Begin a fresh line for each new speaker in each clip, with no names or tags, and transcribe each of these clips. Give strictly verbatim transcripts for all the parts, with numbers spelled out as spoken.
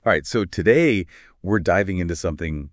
All right, so today we're diving into something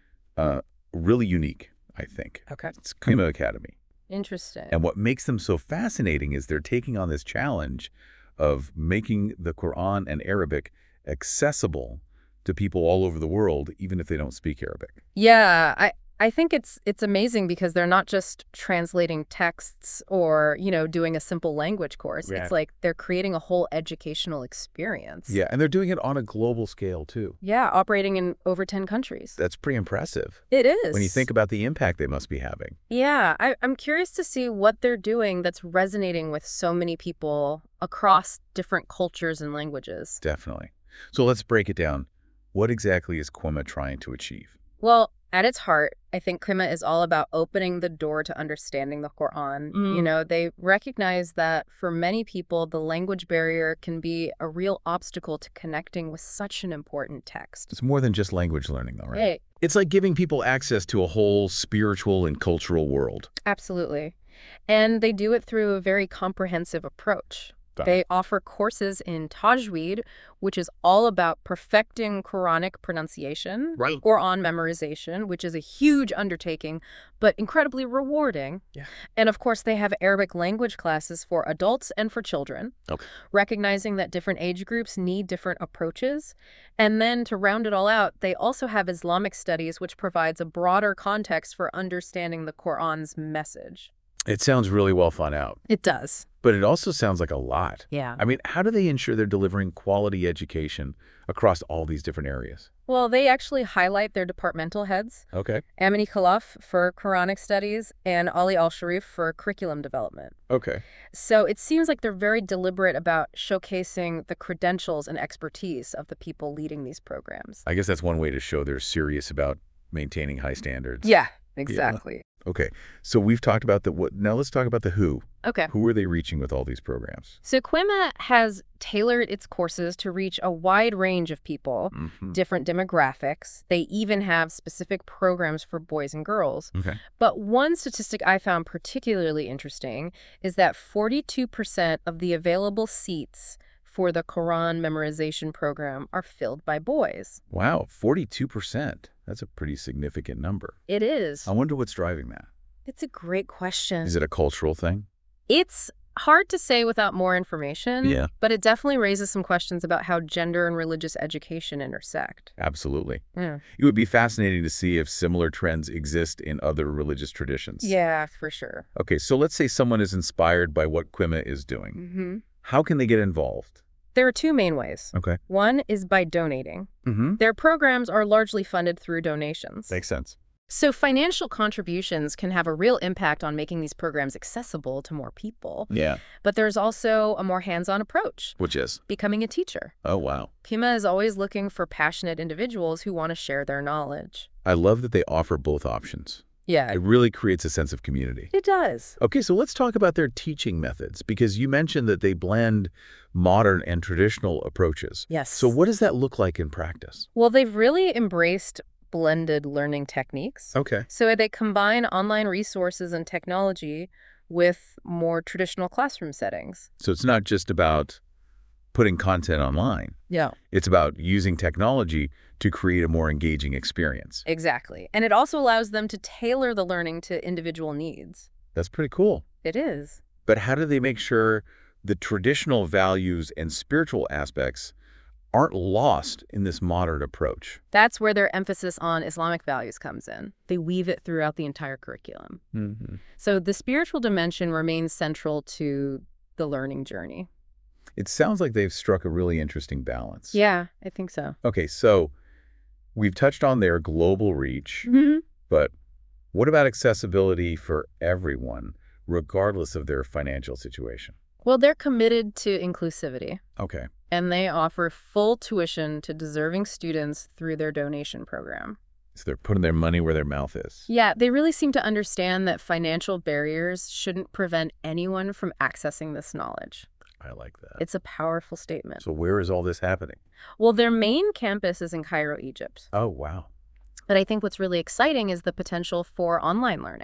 uh, really unique, I think.
Okay.
It's Qimma Academy.
Interesting.
And what makes them so fascinating is they're taking on this challenge of making the Quran and Arabic accessible to people all over the world, even if they don't speak Arabic.
Yeah, I I think it's it's amazing because they're not just translating texts or, you know, doing a simple language course.
Yeah.
It's like they're creating a whole educational experience.
Yeah, and they're doing it on a global scale, too.
Yeah, operating in over ten countries.
That's pretty impressive
It is.
when you think about the impact they must be having.
Yeah, I, I'm curious to see what they're doing that's resonating with so many people across different cultures and languages.
Definitely. So let's break it down. What exactly is Qimma trying to achieve?
Well, at its heart, I think Qimma is all about opening the door to understanding the Quran.
Mm.
You know, they recognize that for many people, the language barrier can be a real obstacle to connecting with such an important text.
It's more than just language learning, though, right?
Hey,
It's like giving people access to a whole spiritual and cultural world.
absolutely. And they do it through a very comprehensive approach.
Got
They offer courses in Tajweed, which is all about perfecting Quranic pronunciation,
Right.
Quran memorization, which is a huge undertaking, but incredibly rewarding.
Yeah.
And of course, they have Arabic language classes for adults and for children,
Okay.
recognizing that different age groups need different approaches. And then to round it all out, they also have Islamic studies, which provides a broader context for understanding the Quran's message.
It sounds really well thought out,
It does.
but it also sounds like a lot.
Yeah.
I mean, how do they ensure they're delivering quality education across all these different areas?
Well, they actually highlight their departmental heads,
Okay.
Amini Khalaf for Quranic studies and Ali Al-Sharif for curriculum development.
Okay.
So it seems like they're very deliberate about showcasing the credentials and expertise of the people leading these programs.
I guess that's one way to show they're serious about maintaining high standards.
Yeah, exactly.
Okay. So we've talked about the what. Now let's talk about the who.
Okay.
Who are they reaching with all these programs?
So Qimma has tailored its courses to reach a wide range of people,
Mm-hmm.
different demographics. They even have specific programs for boys and girls.
Okay.
But one statistic I found particularly interesting is that forty-two percent of the available seats for the Quran memorization program are filled by boys.
Wow. forty-two percent. That's a pretty significant number.
It is.
I wonder what's driving that.
It's a great question.
Is it a cultural thing?
It's hard to say without more information,
Yeah.
but it definitely raises some questions about how gender and religious education intersect.
Absolutely.
Yeah,
It would be fascinating to see if similar trends exist in other religious traditions.
yeah, for sure.
Okay, so let's say someone is inspired by what Qimma is doing.
hmm
How can they get involved?
There are two main ways.
Okay.
One is by donating.
Mm-hmm.
Their programs are largely funded through donations.
Makes sense.
So financial contributions can have a real impact on making these programs accessible to more people.
Yeah.
But there's also a more hands-on approach,
Which is?
becoming a teacher.
Oh, wow.
Qimma is always looking for passionate individuals who want to share their knowledge.
I love that they offer both options.
Yeah,
It really creates a sense of community.
it does.
Okay, so let's talk about their teaching methods, because you mentioned that they blend modern and traditional approaches.
Yes.
So what does that look like in practice?
Well, they've really embraced blended learning techniques.
Okay.
So they combine online resources and technology with more traditional classroom settings.
So it's not just about putting content online.
Yeah.
It's about using technology to create a more engaging experience.
Exactly. And it also allows them to tailor the learning to individual needs.
That's pretty cool.
It is.
But how do they make sure the traditional values and spiritual aspects aren't lost in this modern approach?
That's where their emphasis on Islamic values comes in. They weave it throughout the entire curriculum.
Mm-hmm.
So the spiritual dimension remains central to the learning journey.
It sounds like they've struck a really interesting balance.
Yeah, I think so.
Okay, so we've touched on their global reach,
Mm-hmm.
but what about accessibility for everyone, regardless of their financial situation?
Well, they're committed to inclusivity,
Okay.
and they offer full tuition to deserving students through their donation program.
So they're putting their money where their mouth is.
Yeah, they really seem to understand that financial barriers shouldn't prevent anyone from accessing this knowledge.
I like that.
It's a powerful statement.
So where is all this happening?
Well, their main campus is in Cairo, Egypt.
Oh, wow.
But I think what's really exciting is the potential for online learning.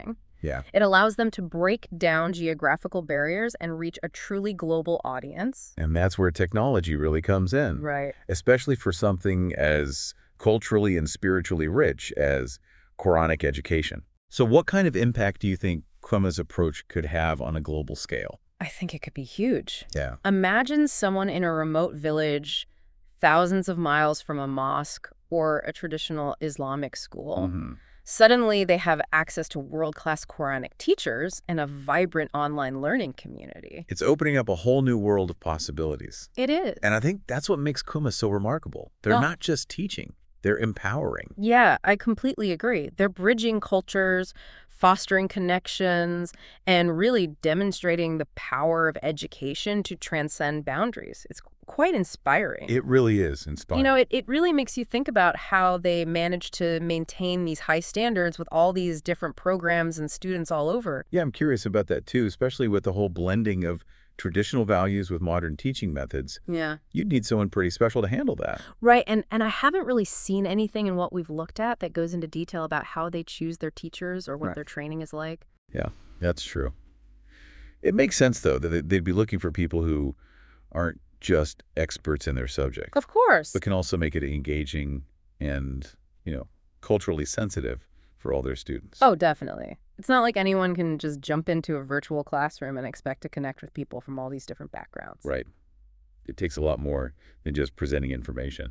Yeah.
It allows them to break down geographical barriers and reach a truly global audience.
And that's where technology really comes in,
Right.
especially for something as culturally and spiritually rich as Quranic education. So what kind of impact do you think Qwema's approach could have on a global scale?
I think it could be huge.
Yeah.
Imagine someone in a remote village, thousands of miles from a mosque or a traditional Islamic school.
Mm-hmm.
Suddenly, they have access to world-class Quranic teachers and a vibrant online learning community.
It's opening up a whole new world of possibilities.
It is.
And I think that's what makes Qwema so remarkable. They're
Oh.
not just teaching, they're empowering.
Yeah, I completely agree. They're bridging cultures, fostering connections, and really demonstrating the power of education to transcend boundaries. It's quite inspiring.
It really is inspiring.
You know, it, it really makes you think about how they manage to maintain these high standards with all these different programs and students all over.
Yeah, I'm curious about that too, especially with the whole blending of traditional values with modern teaching methods.
Yeah.
You'd need someone pretty special to handle that.
Right, and, and I haven't really seen anything in what we've looked at that goes into detail about how they choose their teachers or what
Right.
their training is like.
Yeah, that's true. It makes sense, though, that they'd be looking for people who aren't just experts in their subject,
Of course.
but can also make it engaging and, you know, culturally sensitive for all their students.
Oh, definitely. It's not like anyone can just jump into a virtual classroom and expect to connect with people from all these different backgrounds.
Right. It takes a lot more than just presenting information.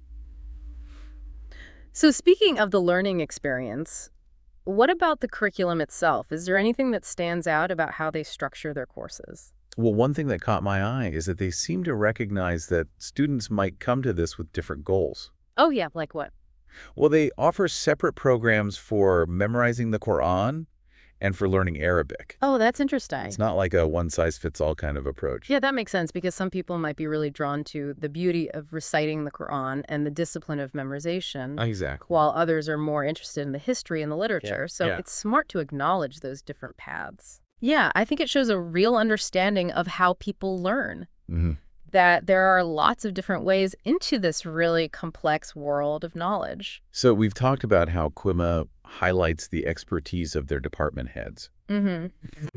So speaking of the learning experience, what about the curriculum itself? Is there anything that stands out about how they structure their courses?
Well, one thing that caught my eye is that they seem to recognize that students might come to this with different goals.
Oh, yeah, like what?
Well, they offer separate programs for memorizing the Quran and for learning Arabic.
Oh, that's interesting.
It's not like a one-size-fits-all kind of approach.
Yeah, that makes sense because some people might be really drawn to the beauty of reciting the Quran and the discipline of memorization,
Exactly.
while others are more interested in the history and the literature. So
yeah.
it's smart to acknowledge those different paths. Yeah, I think it shows a real understanding of how people learn,
Mm-hmm.
that there are lots of different ways into this really complex world of knowledge.
So we've talked about how Qwema highlights the expertise of their department heads.
Mm-hmm.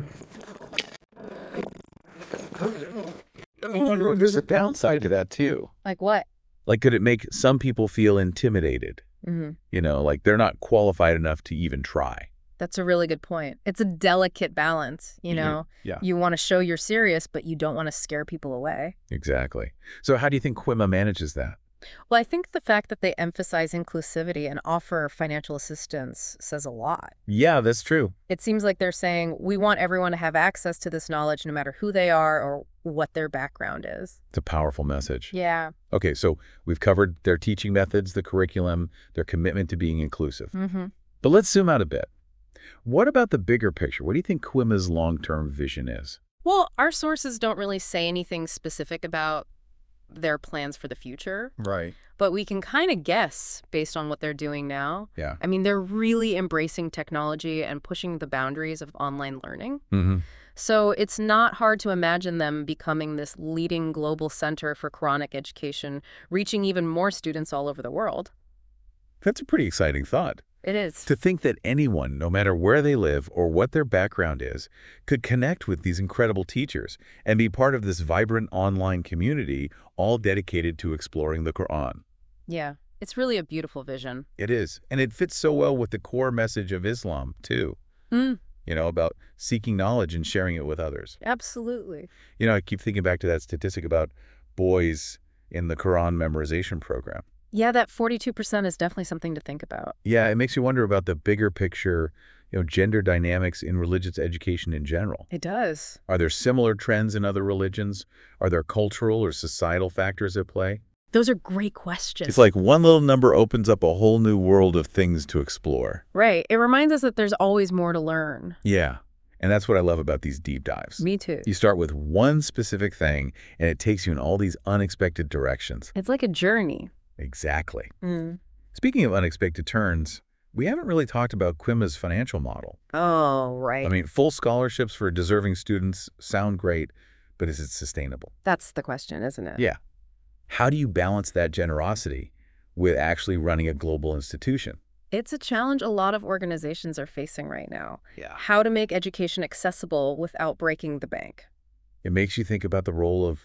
There's a downside to that, too.
Like what?
Like, could it make some people feel intimidated?
Mm-hmm.
You know, like they're not qualified enough to even try.
That's a really good point. It's a delicate balance, you know?
Yeah.
You want to show you're serious, but you don't want to scare people away.
Exactly. So how do you think Qwema manages that?
Well, I think the fact that they emphasize inclusivity and offer financial assistance says a lot.
Yeah, that's true.
It seems like they're saying, we want everyone to have access to this knowledge no matter who they are or what their background is.
It's a powerful message.
Yeah.
Okay, so we've covered their teaching methods, the curriculum, their commitment to being inclusive.
Mm-hmm.
But let's zoom out a bit. What about the bigger picture? What do you think Qwema's long-term vision is?
Well, our sources don't really say anything specific about their plans for the future,
Right.
but we can kind of guess based on what they're doing now.
Yeah.
I mean, they're really embracing technology and pushing the boundaries of online learning.
Mm-hmm.
So it's not hard to imagine them becoming this leading global center for Quranic education, reaching even more students all over the world.
That's a pretty exciting thought.
It is.
To think that anyone, no matter where they live or what their background is, could connect with these incredible teachers and be part of this vibrant online community, all dedicated to exploring the Quran.
Yeah, it's really a beautiful vision.
It is. And it fits so well with the core message of Islam, too.
Mm,
You know, about seeking knowledge and sharing it with others.
absolutely.
You know, I keep thinking back to that statistic about boys in the Quran memorization program.
Yeah, that forty-two percent is definitely something to think about.
Yeah, it makes you wonder about the bigger picture, you know, gender dynamics in religious education in general.
It does.
Are there similar trends in other religions? Are there cultural or societal factors at play?
Those are great questions.
It's like one little number opens up a whole new world of things to explore.
Right. It reminds us that there's always more to learn.
Yeah, and that's what I love about these deep dives.
Me too.
You start with one specific thing, and it takes you in all these unexpected directions.
It's like a journey.
Exactly.
Mm.
Speaking of unexpected turns, we haven't really talked about Qwema's financial model.
Oh, right.
I mean, full scholarships for deserving students sound great, but is it sustainable?
That's the question, isn't it?
Yeah. How do you balance that generosity with actually running a global institution?
It's a challenge a lot of organizations are facing right now.
Yeah.
How to make education accessible without breaking the bank.
It makes you think about the role of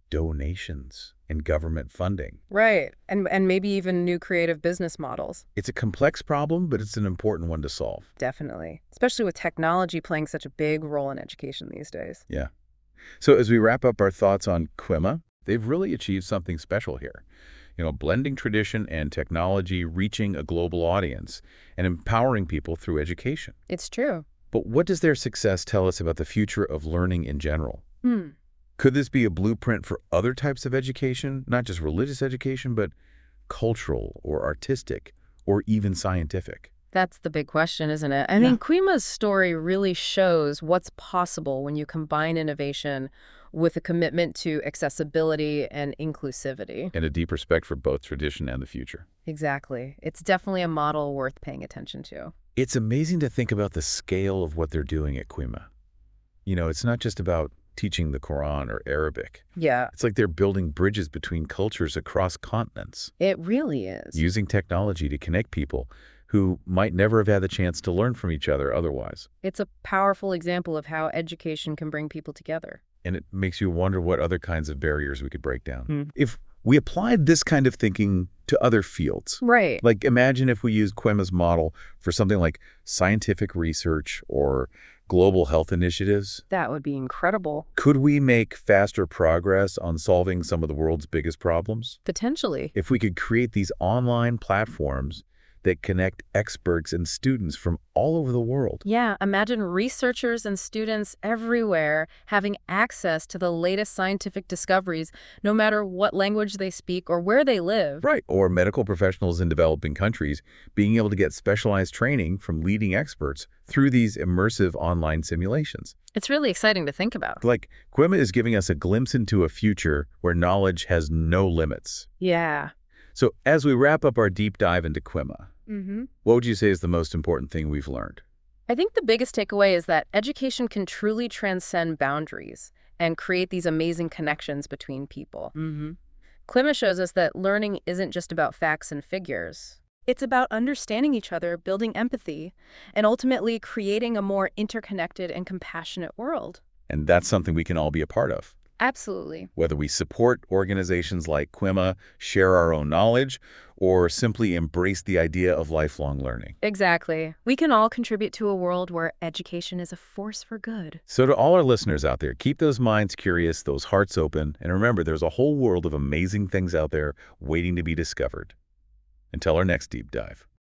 donations and government funding.
Right. And and maybe even new creative business models.
It's a complex problem, but it's an important one to solve.
Definitely. Especially with technology playing such a big role in education these days.
Yeah. So as we wrap up our thoughts on Kwima, they've really achieved something special here. You know, blending tradition and technology, reaching a global audience, and empowering people through education.
It's true.
But what does their success tell us about the future of learning in general?
Hmm.
Could this be a blueprint for other types of education, not just religious education, but cultural or artistic or even scientific?
That's the big question, isn't it? I
Yeah.
mean, Kwima's story really shows what's possible when you combine innovation with a commitment to accessibility and inclusivity.
And a deep respect for both tradition and the future.
Exactly. It's definitely a model worth paying attention to.
It's amazing to think about the scale of what they're doing at Kwima. You know, it's not just about teaching the Quran or Arabic.
Yeah,
It's like they're building bridges between cultures across continents,
it really is.
using technology to connect people who might never have had the chance to learn from each other otherwise.
It's a powerful example of how education can bring people together.
And it makes you wonder what other kinds of barriers we could break down.
Hmm.
If we applied this kind of thinking to other fields,
Right.
like imagine if we used Kwima's model for something like scientific research or global health initiatives,
That would be incredible.
could we make faster progress on solving some of the world's biggest problems?
Potentially.
If we could create these online platforms that connect experts and students from all over the world.
Yeah, imagine researchers and students everywhere having access to the latest scientific discoveries, no matter what language they speak or where they live.
Right. Or medical professionals in developing countries being able to get specialized training from leading experts through these immersive online simulations.
It's really exciting to think about.
Like, Kwima is giving us a glimpse into a future where knowledge has no limits.
Yeah.
So as we wrap up our deep dive into Kwima,
Mm-hmm.
what would you say is the most important thing we've learned?
I think the biggest takeaway is that education can truly transcend boundaries and create these amazing connections between people.
Mm-hmm.
Kwima shows us that learning isn't just about facts and figures. It's about understanding each other, building empathy, and ultimately creating a more interconnected and compassionate world.
And that's something we can all be a part of.
Absolutely.
Whether we support organizations like Kwima, share our own knowledge, or simply embrace the idea of lifelong learning.
Exactly. We can all contribute to a world where education is a force for good.
So to all our listeners out there, keep those minds curious, those hearts open, and remember, there's a whole world of amazing things out there waiting to be discovered. Until our next deep dive.